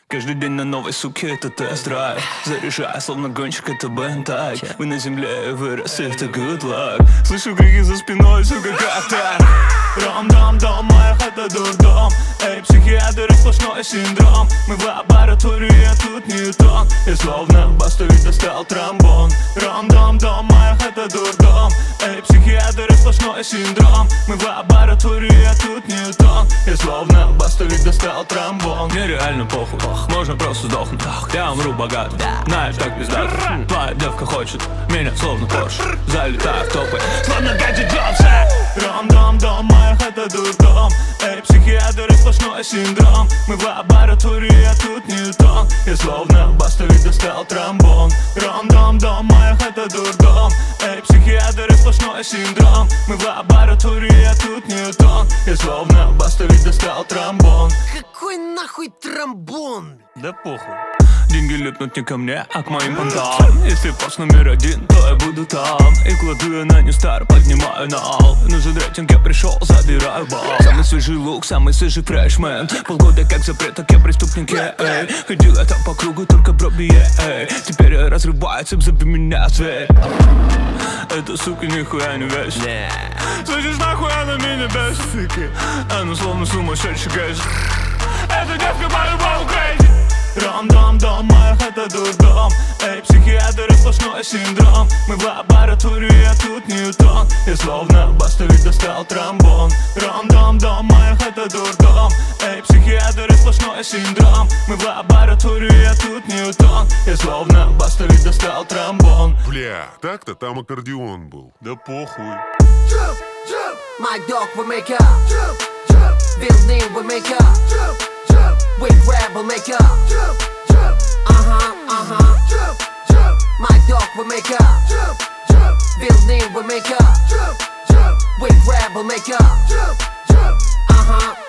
Каждый день на новой суке это тест-драйв. Заряжая, словно гонщик, это бентайк. Вы на земле, вырос, это good luck. Слышу крики за спиной, сука, как так? Ром-дом-дом, моя хата дурдом. Эй, психиатры, сплошной синдром. Мы в лаборатории, а тут Ньютон. Я словно бастовик достал тромбон. Ром-дом-дом, моя хата дурдом. Эй, психиатры, сплошной синдром. Мы в лаборатории, а тут Ньютон. Я словно бастовик достал тромбон. Мне реально похуй, можно просто сдохнуть. Я умру богат, знаешь, так пиздато. Твоя девка хочет меня словно Порш. Залетаю в топы, словно Гаджи Джобса. Ром-дом-дом, моя хата дурдом. Эй, психиатры, сплошной синдром. Мы в лаборатории, а тут Ньютон. Я словно бастовик достал тромбон. Ром-дом-дом, моя хата дурдом. Эй, психиатры, сплошной синдром. Мы в лаборатории, а тут Ньютон. Я словно бастовик достал тромбон. Какой нахуй тромбон? Да похуй. Деньги липнут не ко мне, а к моим понтам. Если пост номер один, то я буду там. И кладу я на Нью-Стар, поднимаю на ал. Нужен рейтинг, я пришел, забираю бал. Самый свежий лук, самый свежий фрешмен. Полгода как запрет, так я преступник, эй. Ходил я там по кругу, только броби, эй. Теперь я разрываю цепь, забей меня, зверь. Эта сука нихуя не весит. Слышишь, нахуй она меня бесит. Она словно сумасшедший гэс. Эта девка по-любому crazy. Ром-дом-дом, моя хата дурдом. Эй, психиатры, сплошной синдром. Мы в лаборатории, а тут Ньютон. Я словно бастовик достал тромбон. Ром-дом-дом, моя хата дурдом. Эй, психиатры, сплошной синдром. Мы в лаборатории, а тут Ньютон. Я словно бастовик достал тромбон. Бля, так-то там аккордеон был. Да похуй. My dog will make up. Building will make up. We grab will make up. My dog will make up. Building will make up. We grab will make up.